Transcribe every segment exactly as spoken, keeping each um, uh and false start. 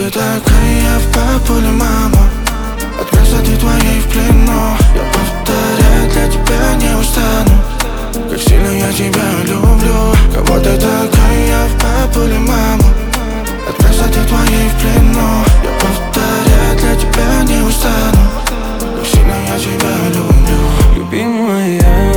ты такая, в папу или маму? От красоты твоей в плену. Я повторять для тебя не устану, как сильно я тебя люблю. Кого ты такая, в папу или маму? От красоты твоей в плену. Я повторять для тебя не устану, как сильно я тебя люблю. Любимая,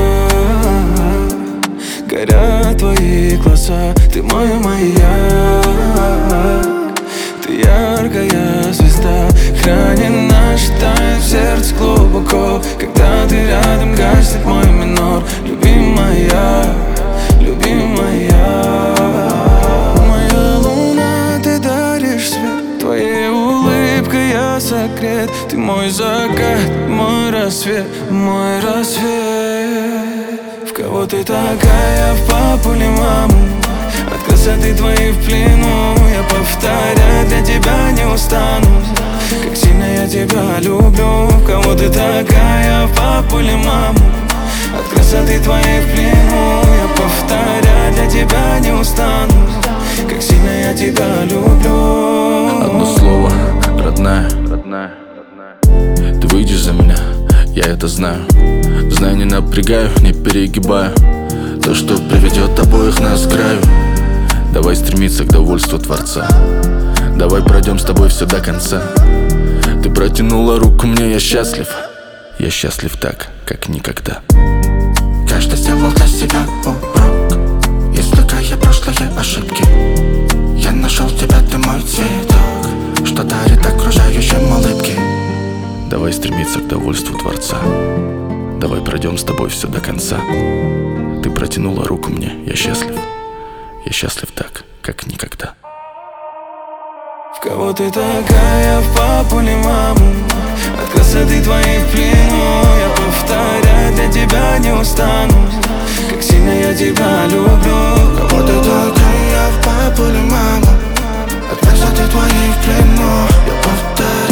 горят твои глаза, ты мой маяк, ты яркая звезда. Хранит наш тайм в сердце глубоко, когда ты рядом, гаснет мой минор. Любимая, любимая, моя луна, ты даришь свет, твоей улыбкой я согрет. Ты мой закат, мой рассвет, мой рассвет. В кого ты такая, в папу или маму? От красоты твоей в плену. Я повторять для тебя не устану, как сильно я тебя люблю. В кого ты такая, в папу или маму? От красоты твоей в плену. Я повторять для тебя не устану, как сильно я тебя люблю. Одно слово, родная, родная. Ты выйдешь за меня, я это знаю. Знаю, не напрягаю, не перегибаю. То, что приведет обоих нас к краю. Давай стремиться к довольству Творца. Давай пройдем с тобой все до конца. Ты протянула руку мне, я счастлив. Я счастлив так, как никогда. Каждый сделал для себя урок, извлекая прошлые ошибки. Я нашел тебя, ты мой цветок, что дарит окружающим улыбки. Давай стремиться к довольству Творца. Давай пройдем с тобой все до конца. Ты протянула руку мне, я счастлив. Я счастлив так, как никогда. В кого ты такая, в папу или маму? От красоты твоей в плену. Я повторять для тебя не устану, как сильно я тебя люблю. Кого ты такая, в папу или маму? От красоты твоей в плену. Я повторяю